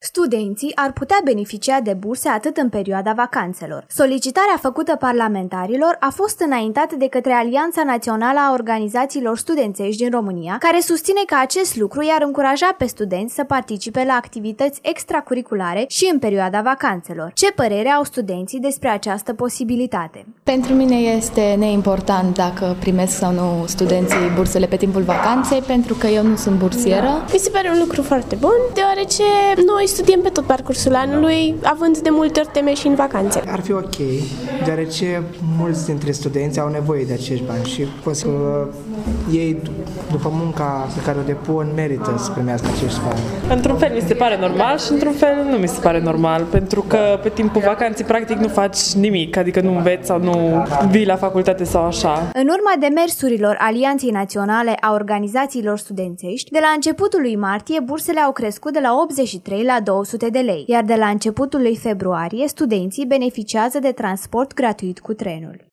Studenții ar putea beneficia de burse atât în perioada vacanțelor. Solicitarea făcută parlamentarilor a fost înaintată de către Alianța Națională a Organizațiilor Studențești din România, care susține că acest lucru i-ar încuraja pe studenți să participe la activități extracurriculare și în perioada vacanțelor. Ce părere au studenții despre această posibilitate? Pentru mine este neimportant dacă primesc sau nu studenții bursele pe timpul vacanței, pentru că eu nu sunt bursieră. Mi se pare un lucru foarte bun, deoarece noi studiem pe tot parcursul anului, având de multe ori teme și în vacanțe. Ar fi ok, deoarece mulți dintre studenți au nevoie de acești bani și poți că ei, după munca pe care o depun, merită să primească acești bani. Într-un fel mi se pare normal și într-un fel nu mi se pare normal, pentru că pe timpul vacanței practic nu faci nimic, adică nu înveți sau nu vii la facultate sau așa. În urma demersurilor Alianței Naționale a Organizațiilor Studențești, de la începutul lui martie, bursele au crescut de la 83 la 200 de lei, iar de la începutul lui februarie, studenții beneficiază de transport gratuit cu trenul.